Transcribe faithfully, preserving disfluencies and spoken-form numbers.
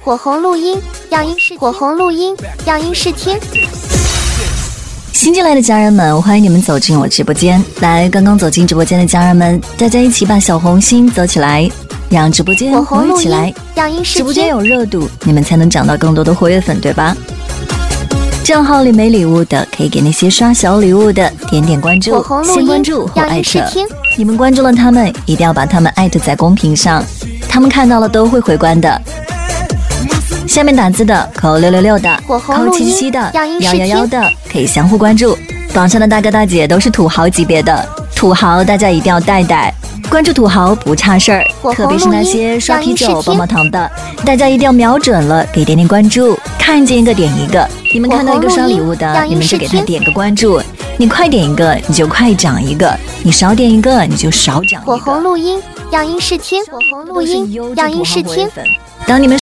火红录音，样音试火红录音，样音试听。 新进来的家人们，欢迎你们走进我直播间。来，刚刚走进直播间的家人们，大家一起把小红心走起来，让直播间活跃起来。直播间有热度，你们才能涨到更多的活跃粉，对吧？账号里没礼物的，可以给那些刷小礼物的点点关注，先关注或艾特。你们关注了他们，一定要把他们艾特在公屏上，他们看到了都会回关的。下面打字的，扣六六六的，扣七七七的，幺幺幺的，可以相互关注。榜上的大哥大姐都是土豪级别的，土豪大家一定要带带，关注土豪不差事儿，特别是那些刷啤酒棒棒糖的，大家一定要瞄准了，给点点关注，看见一个点一个。你们看到一个刷礼物的，你们就给他点个关注，你快点一个你就快涨一个，你少点一个你就少涨一个。 火红录音，样音试听，火红录音，样音试听。 当你们